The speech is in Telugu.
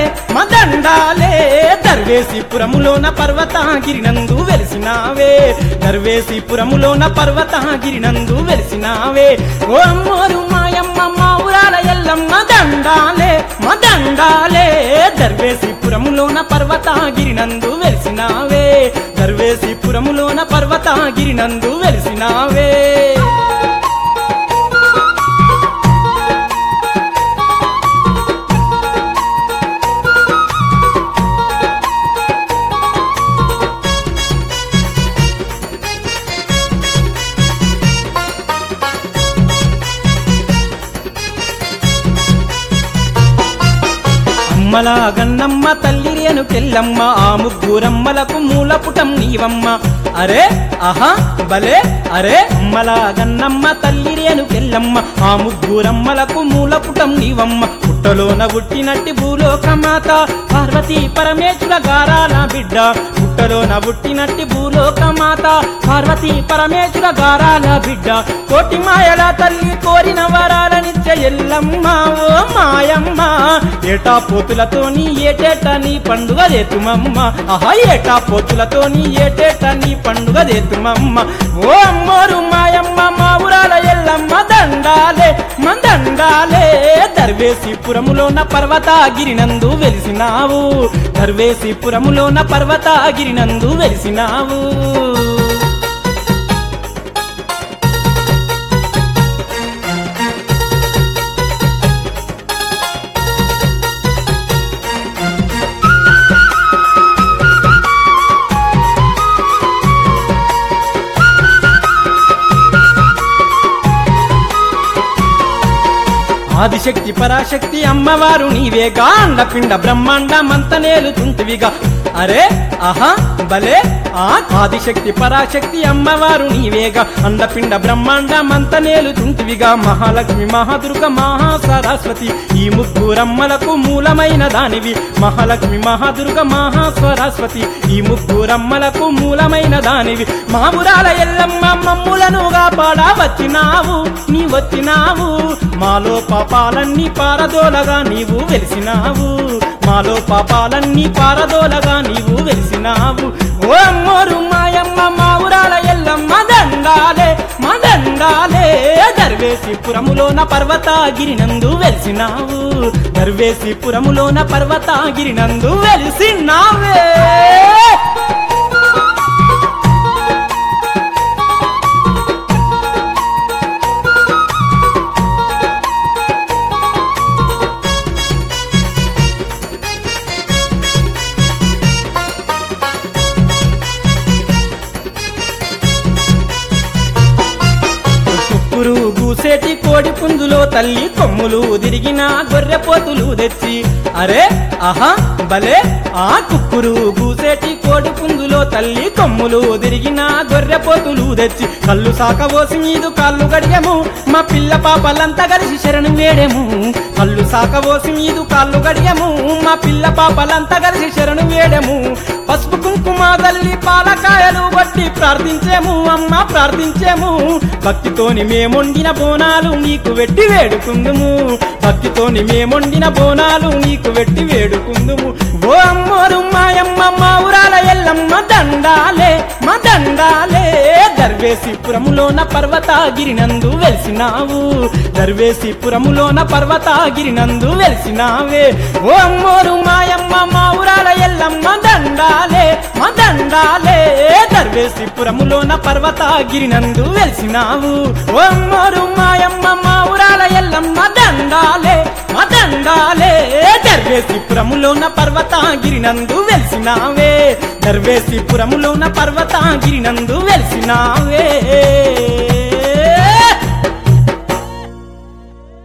మదండాలే దర్వేసిపురములోన పర్వతగిరినందు వెలిసినావే దర్వేసిపురములోన పర్వతగిరినందు వెలిసినావే ఓ అమ్మోరు మాయమ్మ మా ఊరాల ఎల్లమ్మ దండాలే మదండాలే దర్వేసిపురములోన పర్వతగిరినందు వెలిసినావే దర్వేసిపురములోన పర్వతగిరినందు వెలిసినావే అమ్మలా గన్నమ్మ తల్లి రేణుకెల్లమ్మ ఆ ముగ్గురమ్మలకు మూలపుటం నీవమ్మ అరే ఆహా బలే అరే అమ్మలా గన్నమ్మ తల్లి రేణుకెల్లమ్మ ఆ ముగ్గురమ్మలకు మూలపుటం నీవమ్మ పుట్టలోన పుట్టినట్టి భూలోకమాత పార్వతీ పరమేశ్వర గారాల బిడ్డ పుట్టలోన పుట్టినట్టి భూలోకమాత పార్వతీ పరమేశ్వర గారాల బిడ్డ కోటి మాయల తల్లి కోరిన వరాలనిచ్చే ఎల్లమ్మ ఓ మాయమ్మ ఏటా పోతులతోని ఏటేట నీ పండుగ దేతుమమ్మ ఆహా ఏటా పోతులతోని ఏటేట నీ పండుగ దేతుమమ్మ ఓ అమ్మోరు మాయమ్మ మా ఊరాల ఎల్లమ్మ దండాలే మందండాలే దర్వేసిపురములోన పర్వతగిరినందు వెలిసినావు దర్వేసిపురములోన పర్వతగిరినందు వెలిసినావు ఆదిశక్తి పరాశక్తి అమ్మవారు నీవేగా అండపిండ బ్రహ్మాండ మంతనేలుతుంటివిగా అరే ఆహా భలే ఆదిశక్తి పరాశక్తి అమ్మవారు నీవేగా అండపిండ బ్రహ్మాండ మంతనేలుతుంటివిగా మహాలక్ష్మి మహాదుర్గ మహాసరస్వతి ఈ ముగ్గురమ్మలకు మూలమైన దానివి మహాలక్ష్మి మహాదుర్గ మహాసరస్వతి ఈ ముగ్గురమ్మలకు మూలమైన దానివి మహాపురాల ఎల్లమ్మ మమ్ములను కాపాడా వచ్చినావు నీ వచ్చినావు మాలో పాపాలన్నీ పారదోలగా నీవు వెలిసినావు మాలో పాపాలన్నీ పారదోలగా నీవు వెలిసినావు ఓ అమ్మోరు మాయమ్మ మా ఊరాల ఎల్లమ్మ దండాలే మదండాలే దర్వేసిపురములోన పర్వతగిరినందు వెలిసినావు దర్వేసిపురములోన పర్వతగిరినందు వెలిసినావే గూసేటి కోడి పుంజులో తల్లి కొమ్ములు తిరిగిన గొర్రెపోతులు తెచ్చి అరే ఆహా భలే ఆ కుక్కురు గూసేటి కోడి పుంజులో తల్లి కొమ్ములు తిరిగిన గొర్రెపోతులు తెచ్చి కళ్ళు సాకబోసి మీదు కాళ్ళు గడియము మా పిల్ల పాపలంతా కలిసి శరణు వేడెము కళ్ళు సాకబోసి మీదు కాళ్ళు గడియము మా పిల్ల పాపలంతా కలిసి శరణు వేడెము పసుపు కుంకుమ తల్లి పాలకాయలు బట్టి ప్రార్థించేము అమ్మ ప్రార్థించేము భక్తితోని మేమొండిన బోనాలు నీకు వెట్టి వేడుకుందుము భక్తితోని మేమొండిన బోనాలు నీకు వెట్టి వేడుకుందుము ఓ అమ్మోరు మాయమ్మ మా ఊరాల ఎల్లమ్మ దండాలే మదండాలే దర్వేసిపురములోన పర్వతగిరినందు వెలిసినావు దర్వేసిపురములోన పర్వతగిరినందు వెలిసినావే ఓ అమ్మోరు మాయమ్మ మా ఊరాల ఎల్లమ్మ దండాలే మదండాలే దర్వేసిపురములోన పర్వతగిరినందు వెలిసినావు ఓ అమ్మోరు మాయమ్మ మా ఊరాల ఎల్లమ్మ దండాలే మదండాలే దర్వేసిపురములోన పర్వతగిరినందు వెలిసినావే దర్వేసిపురములోన పర్వతగిరినందు వెలిసినావే